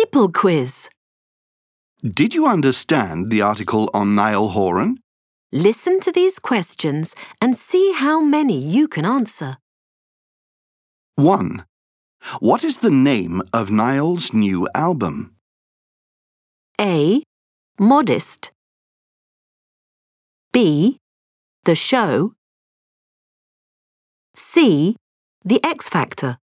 People quiz. Did you understand the article on Niall Horan? Listen to these questions and see how many you can answer. 1. What is the name of Niall's new album? A. Modest. B. The Show. C. The X Factor.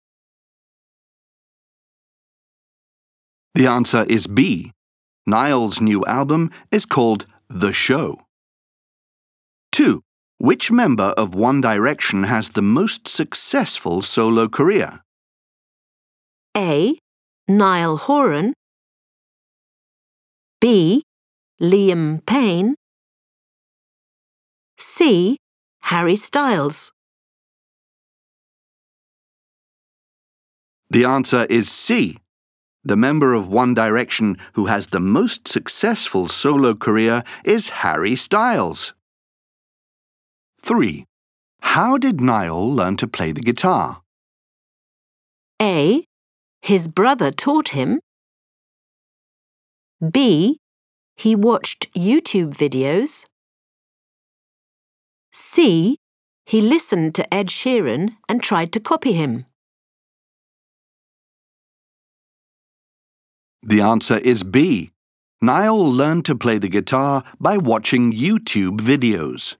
The answer is B. Niall's new album is called The Show. 2. Which member of One Direction has the most successful solo career? A. Niall Horan. B. Liam Payne. C. Harry Styles. The answer is C. The member of One Direction who has the most successful solo career is Harry Styles. 3. How did Niall learn to play the guitar? A. His brother taught him. B. He watched YouTube videos. C. He listened to Ed Sheeran and tried to copy him. The answer is B. Niall learned to play the guitar by watching YouTube videos.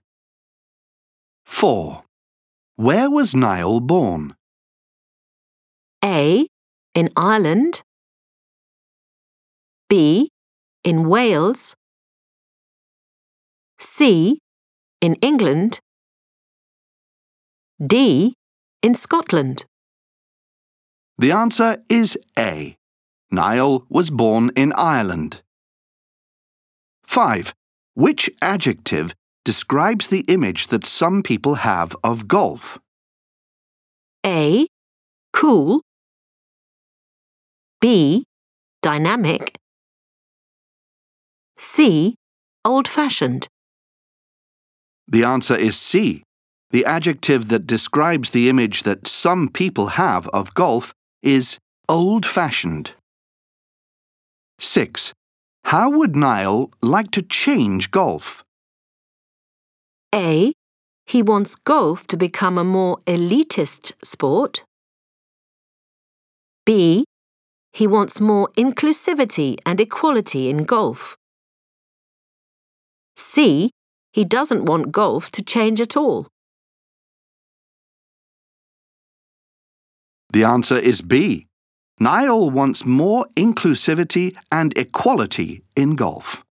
4. Where was Niall born? A. In Ireland. B. In Wales. C. In England. D. In Scotland. The answer is A. Niall was born in Ireland. 5. Which adjective describes the image that some people have of golf? A. Cool. B. Dynamic. C. Old-fashioned. The answer is C. The adjective that describes the image that some people have of golf is old-fashioned. 6. How would Niall like to change golf? A. He wants golf to become a more elitist sport. B. He wants more inclusivity and equality in golf. C. He doesn't want golf to change at all. The answer is B. Niall wants more inclusivity and equality in golf.